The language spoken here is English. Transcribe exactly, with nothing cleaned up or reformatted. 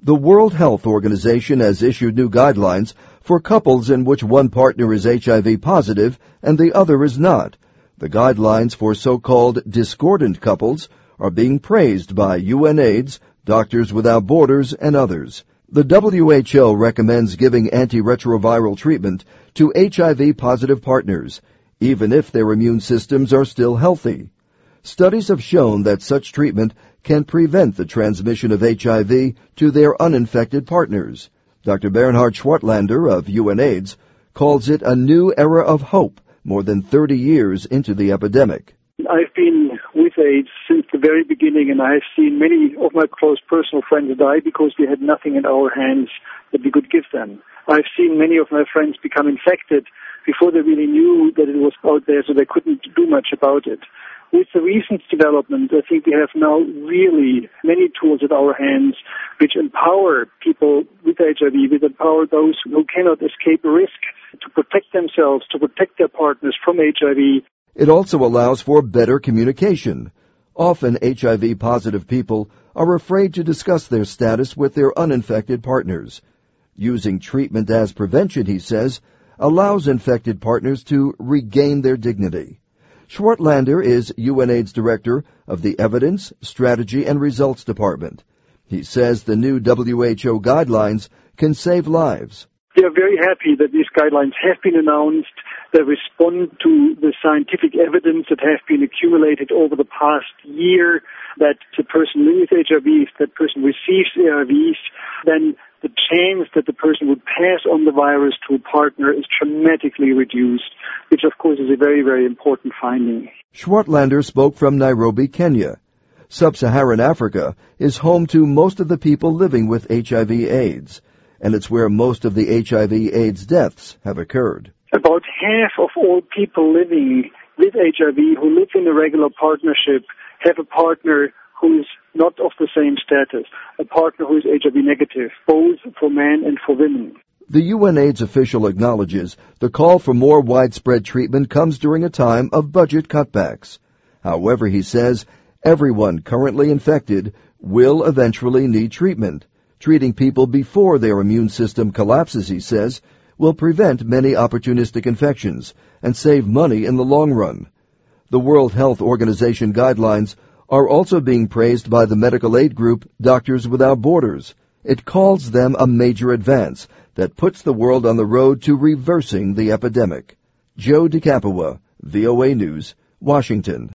The World Health Organization has issued new guidelines for couples in which one partner is H I V positive and the other is not. The guidelines for so-called discordant couples are being praised by UNAIDS, Doctors Without Borders, and others. The W H O recommends giving antiretroviral treatment to H I V-positive partners, even if their immune systems are still healthy. Studies have shown that such treatment can prevent the transmission of H I V to their uninfected partners. Doctor Bernhard Schwartlander of UNAIDS calls it a new era of hope more than thirty years into the epidemic. I've been with AIDS since the very beginning, and I've seen many of my close personal friends die because we had nothing in our hands that we could give them. I've seen many of my friends become infected before they really knew that it was out there, so they couldn't do much about it. With the recent development, I think we have now really many tools at our hands which empower people with H I V, which empower those who cannot escape a risk to protect themselves, to protect their partners from H I V. It also allows for better communication. Often H I V-positive people are afraid to discuss their status with their uninfected partners. Using treatment as prevention, he says, allows infected partners to regain their dignity. Schwartlander is UNAIDS Director of the Evidence, Strategy, and Results Department. He says the new W H O guidelines can save lives. We are very happy that these guidelines have been announced. They respond to the scientific evidence that have been accumulated over the past year, that the person living with H I V, if that person receives A R Vs, then the chance that the person would pass on the virus to a partner is dramatically reduced, which of course is a very, very important finding. Schwartlander spoke from Nairobi, Kenya. Sub-Saharan Africa is home to most of the people living with H I V AIDS, and it's where most of the H I V AIDS deaths have occurred. About half of all people living with H I V who live in a regular partnership have a partner who is not of the same status, a partner who is H I V negative, both for men and for women. The UNAIDS official acknowledges the call for more widespread treatment comes during a time of budget cutbacks. However, he says everyone currently infected will eventually need treatment. Treating people before their immune system collapses, he says, will prevent many opportunistic infections and save money in the long run. The World Health Organization guidelines are also being praised by the medical aid group Doctors Without Borders. It calls them a major advance that puts the world on the road to reversing the epidemic. Joe DeCapua, V O A News, Washington.